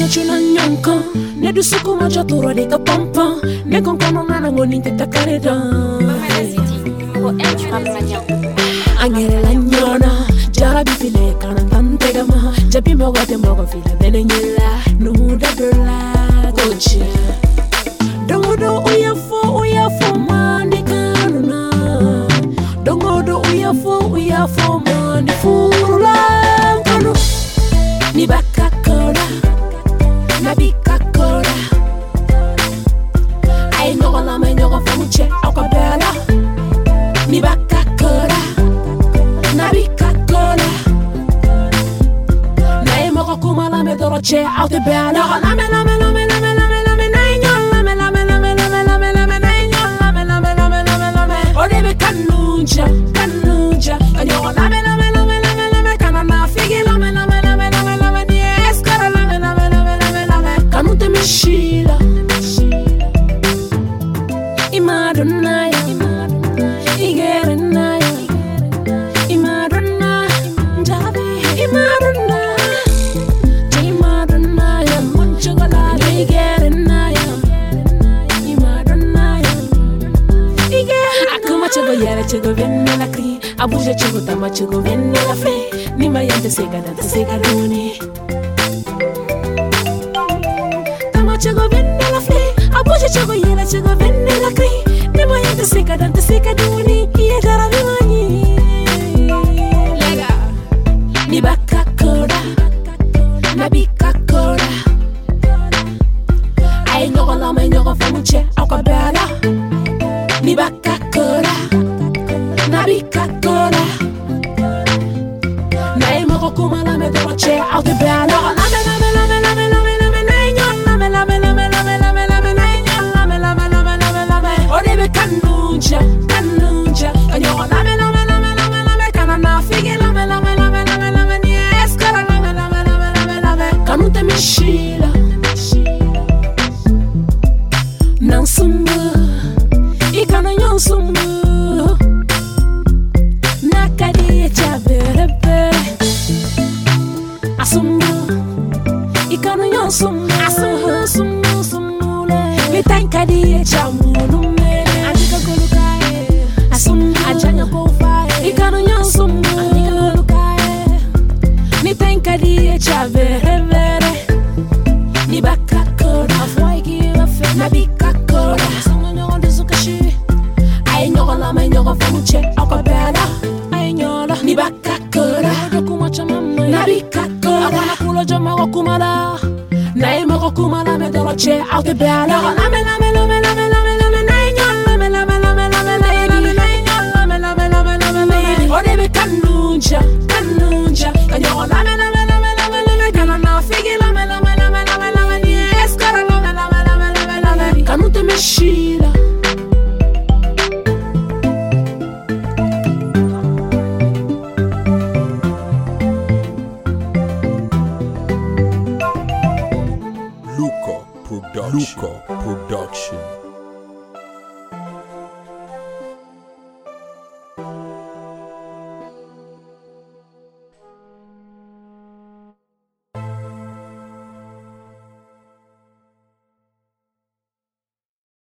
chuna nyonko ne du suku ma jotoro de ka pompo ne kon kono nana ngoni te takare da angere la nyona jara bi file kana tante gama jabi mo gote mo go file benengela no da dola goche dongodo uya fo mandi kanuna dongodo uya fo mandi furula kanu ni bakakora na bikakora ay no la me no fa muche akabela ni bakakora na bikakora na e mo kuma la me doroche out the bella la me Kanuja, kanyo lame, kanana figi lame, yes, kara lame, kanute mishila, imadonaya, igerenaya, imadonaya, jabe, imadonaya, munchugala, igerenaya, imadonaya, akuma chego yere chego venne la cri, abuja chego tama chego venne la fe, ni mayante sega duni. Tama chego venne la fe, abuja chego yere chego venne la cri, ni mayante sega duni, iye jara vimani. Lega, ni bakakora, na bikakora, ay nyogo lama nyogo famuche akabela, ni bakakora. Nabikakora na imo kuma la me doroche out the bella odebe kanuja kanyo lame kanana figi lame yes kara lame kanute mishila nansumbu ikano nyonsumbu nakadi chaberebe asumbu ikano nyonsumbu asumbu le tankadi chamunu me andika kolukae asumbu ajanya kofae ikano nyonsumbu andika kolukae ni tankadi chaberebe ni bakakora afwaiki wafe na bikakora sango nyogo dizukashi ay nyogo lama nyogo famuche akabela ay nyola ni bakakora dokuma chamama na bikakora akana kulo jama wakumala na imo kumala me doroche out the bella lame